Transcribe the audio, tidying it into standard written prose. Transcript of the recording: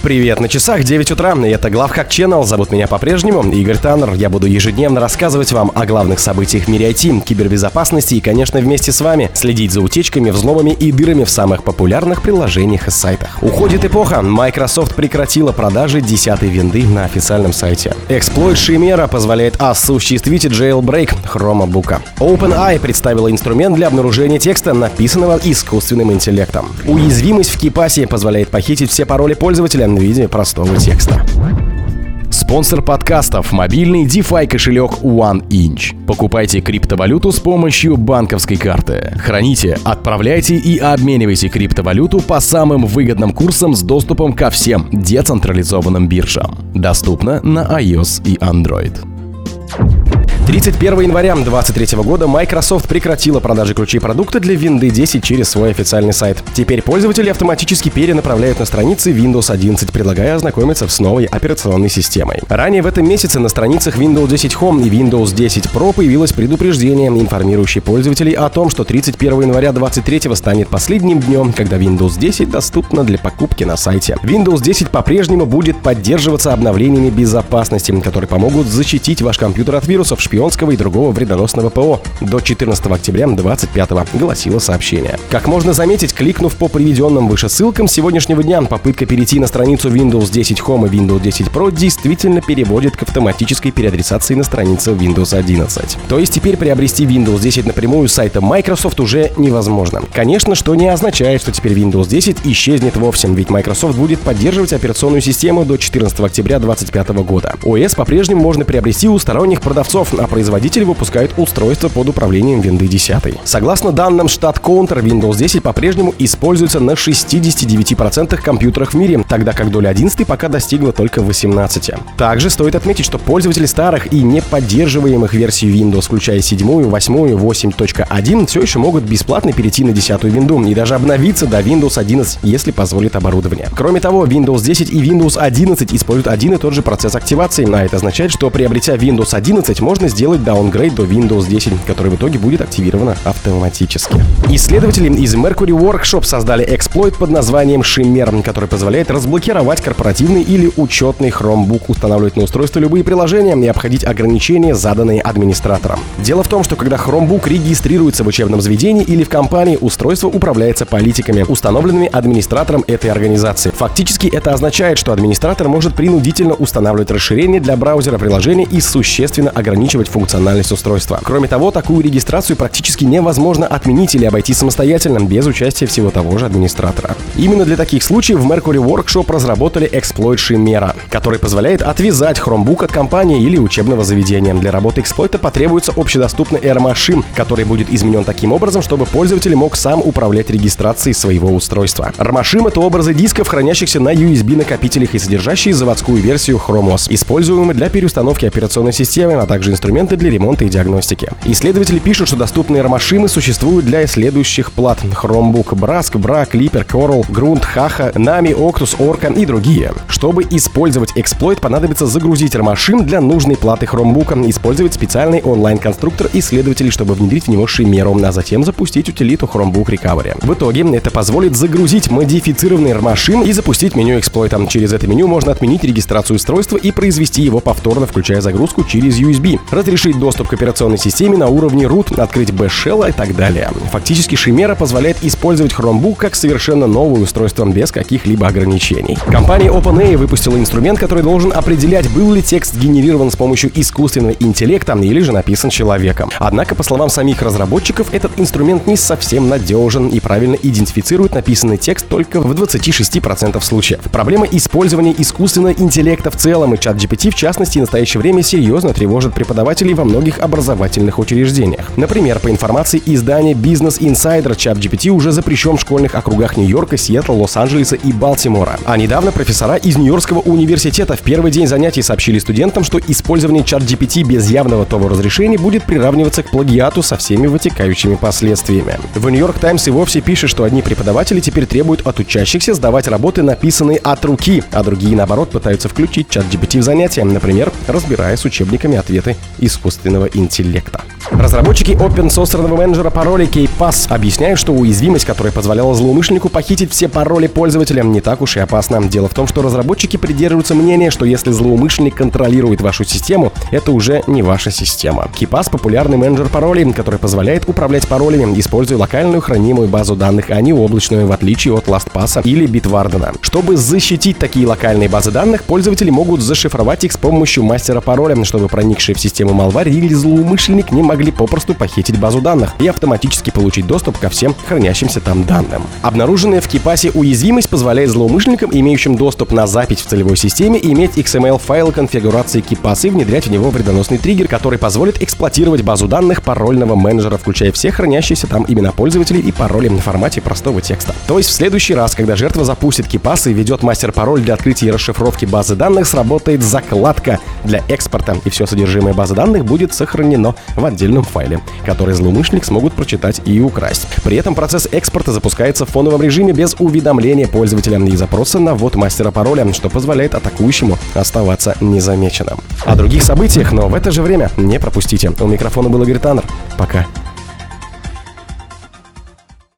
Привет, на часах 9 утра, и это Главхак Channel. Зовут меня по-прежнему Игорь Таннер. Я буду ежедневно рассказывать вам о главных событиях в мире IT, кибербезопасности и, конечно, вместе с вами следить за утечками, взломами и дырами в самых популярных приложениях и сайтах. Уходит эпоха. Microsoft прекратила продажи 10-й винды на официальном сайте. Эксплойт Chimera позволяет осуществить jailbreak Chromebook. OpenAI представила инструмент для обнаружения текста, написанного искусственным интеллектом. Уязвимость в KeePass позволяет похитить все пароли пользователя в виде простого текста. Спонсор подкастов — мобильный DeFi кошелек OneInch. Покупайте криптовалюту с помощью банковской карты. Храните, отправляйте и обменивайте криптовалюту по самым выгодным курсам с доступом ко всем децентрализованным биржам. Доступно на iOS и Android. 31 января 2023 года Microsoft прекратила продажи ключей продукта для Windows 10 через свой официальный сайт. Теперь пользователи автоматически перенаправляют на страницы Windows 11, предлагая ознакомиться с новой операционной системой. Ранее в этом месяце на страницах Windows 10 Home и Windows 10 Pro появилось предупреждение, информирующее пользователей о том, что 31 января 2023 станет последним днем, когда Windows 10 доступна для покупки на сайте. Windows 10 по-прежнему будет поддерживаться обновлениями безопасности, которые помогут защитить ваш компьютер от вирусов, шпионского и другого вредоносного ПО до 14 октября 2025, гласило сообщение. Как можно заметить, кликнув по приведенным выше ссылкам, с сегодняшнего дня попытка перейти на страницу Windows 10 Home и Windows 10 Pro действительно переводит к автоматической переадресации на страницу Windows 11. То есть теперь приобрести Windows 10 напрямую с сайта Microsoft уже невозможно. Конечно, что не означает, что теперь Windows 10 исчезнет вовсе, ведь Microsoft будет поддерживать операционную систему до 14 октября 2025 года. ОС по-прежнему можно приобрести у сторонних продавцов, а производители выпускают устройства под управлением Windows 10. Согласно данным StatCounter, Windows 10 по-прежнему используется на 69% компьютерах в мире, тогда как доля 11 пока достигла только 18%. Также стоит отметить, что пользователи старых и не поддерживаемых версий Windows, включая 7, 8, 8.1, все еще могут бесплатно перейти на 10-ю винду и даже обновиться до Windows 11, если позволит оборудование. Кроме того, Windows 10 и Windows 11 используют один и тот же процесс активации, а это означает, что приобретя Windows 11, можно сделать даунгрейд до Windows 10, который в итоге будет активировано автоматически. Исследователи из Mercury Workshop создали эксплойт под названием Chimera, который позволяет разблокировать корпоративный или учетный Chromebook, устанавливать на устройство любые приложения и обходить ограничения, заданные администратором. Дело в том, что когда Chromebook регистрируется в учебном заведении или в компании, устройство управляется политиками, установленными администратором этой организации. Фактически это означает, что администратор может принудительно устанавливать расширения для браузера приложения и существенно ограничивать функциональность устройства. Кроме того, такую регистрацию практически невозможно отменить или обойти самостоятельно, без участия всего того же администратора. Именно для таких случаев в Mercury Workshop разработали эксплойт Chimera, который позволяет отвязать Chromebook от компании или учебного заведения. Для работы эксплойта потребуется общедоступный AirMachine, который будет изменен таким образом, чтобы пользователь мог сам управлять регистрацией своего устройства. AirMachine — это образы дисков, хранящихся на USB-накопителях и содержащие заводскую версию Chrome OS, используемые для переустановки операционной системы, а также инструменты для ремонта и диагностики. Исследователи пишут, что доступные AirMachine существуют для следующих плат: Chromebook Brask, Bra, Clipper, Coral, Grunt, Haha, Nami, Octus, Orca и другие. Чтобы использовать эксплойт, понадобится загрузить AirMachine для нужной платы Chromebook, использовать специальный онлайн-конструктор исследователей, чтобы внедрить в него Chimera, а затем запустить утилиту Chromebook Recovery. В итоге это позволит загрузить модифицированный AirMachine и запустить меню эксплойта. Через это меню можно отменить регистрацию устройства и произвести его повторно, включая загрузку через USB, разрешить доступ к операционной системе на уровне root, открыть Bash-Shell и так далее. Фактически Chimera позволяет использовать Chromebook как совершенно новое устройство без каких-либо ограничений. Компания OpenAI выпустила инструмент, который должен определять, был ли текст генерирован с помощью искусственного интеллекта или же написан человеком. Однако, по словам самих разработчиков, этот инструмент не совсем надежен и правильно идентифицирует написанный текст только в 26% случаев. Проблема использования искусственного интеллекта в целом и ChatGPT в частности в настоящее время серьезно тревожит преподавателей во многих образовательных учреждениях. Например, по информации издания Business Insider, ChatGPT уже запрещен в школьных округах Нью-Йорка, Сиэтла, Лос-Анджелеса и Балтимора. А недавно профессора из Нью-Йоркского университета в первый день занятий сообщили студентам, что использование ChatGPT без явного ТОВ разрешения будет приравниваться к плагиату со всеми вытекающими последствиями. В New York Times и вовсе пишет, что одни преподаватели теперь требуют от учащихся сдавать работы, написанные от руки, а другие, наоборот, пытаются включить ChatGPT в занятия, например, разбирая с учебниками ответы искусственного интеллекта. Разработчики open-source менеджера паролей KeePass объясняют, что уязвимость, которая позволяла злоумышленнику похитить все пароли пользователя, не так уж и опасна. Дело в том, что разработчики придерживаются мнения, что если злоумышленник контролирует вашу систему, это уже не ваша система. KeePass — популярный менеджер паролей, который позволяет управлять паролями, используя локальную хранимую базу данных, а не облачную, в отличие от LastPass или Bitwarden. Чтобы защитить такие локальные базы данных, пользователи могут зашифровать их с помощью мастера пароля, чтобы проникшие в систему malware или злоумышленник не могли попросту похитить базу данных и автоматически получить доступ ко всем хранящимся там данным. Обнаруженная в KeePass уязвимость позволяет злоумышленникам, имеющим доступ на запись в целевой системе, иметь XML-файл конфигурации KeePass и внедрять в него вредоносный триггер, который позволит эксплуатировать базу данных парольного менеджера, включая все хранящиеся там имена пользователей и пароли в формате простого текста. То есть в следующий раз, когда жертва запустит KeePass и введет мастер-пароль для открытия и расшифровки базы данных, сработает закладка для экспорта, и все содержимое базы данных будет сохранено в отдельном файле, который злоумышленник смогут прочитать и украсть. При этом процесс экспорта запускается в фоновом режиме без уведомления пользователя и запроса на ввод мастера пароля, что позволяет атакующему оставаться незамеченным. О других событиях, но в это же время не пропустите. У микрофона был Игорь Таннер. Пока.